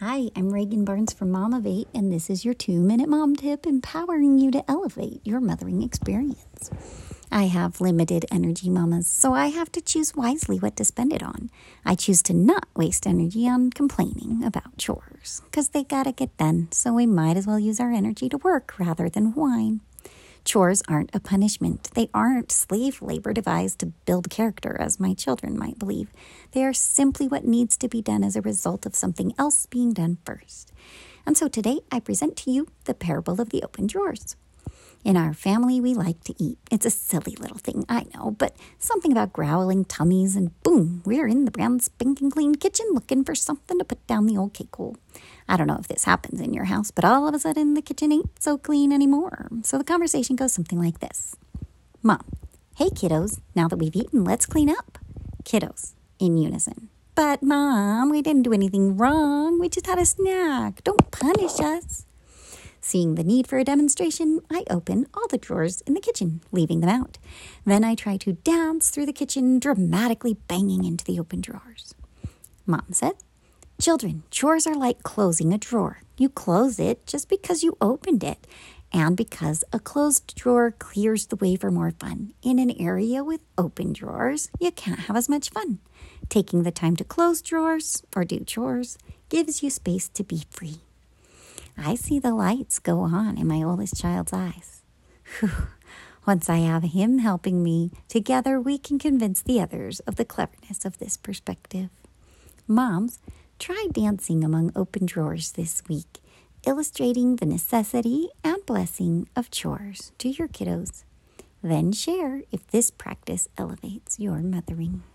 Hi, I'm Reagan Barnes from Mom of 8, and this is your 2-minute mom tip empowering you to elevate your mothering experience. I have limited energy, mamas, so I have to choose wisely what to spend it on. I choose to not waste energy on complaining about chores, because they gotta get done, so we might as well use our energy to work rather than whine. Chores aren't a punishment. They aren't slave labor devised to build character, as my children might believe. They are simply what needs to be done as a result of something else being done first. And so today I present to you the parable of the open drawers. In our family, we like to eat. It's a silly little thing, I know, but something about growling tummies and boom, we're in the brand spanking clean kitchen looking for something to put down the old cake hole. I don't know if this happens in your house, but all of a sudden the kitchen ain't so clean anymore. So the conversation goes something like this. Mom: hey kiddos, now that we've eaten, let's clean up. Kiddos, in unison: but Mom, we didn't do anything wrong. We just had a snack. Don't punish us. Seeing the need for a demonstration, I open all the drawers in the kitchen, leaving them out. Then I try to dance through the kitchen, dramatically banging into the open drawers. Mom said, children, chores are like closing a drawer. You close it just because you opened it, and because a closed drawer clears the way for more fun. In an area with open drawers, you can't have as much fun. Taking the time to close drawers or do chores gives you space to be free. I see the lights go on in my oldest child's eyes. Whew. Once I have him helping me, together we can convince the others of the cleverness of this perspective. Moms, try dancing among open drawers this week, illustrating the necessity and blessing of chores to your kiddos. Then share if this practice elevates your mothering.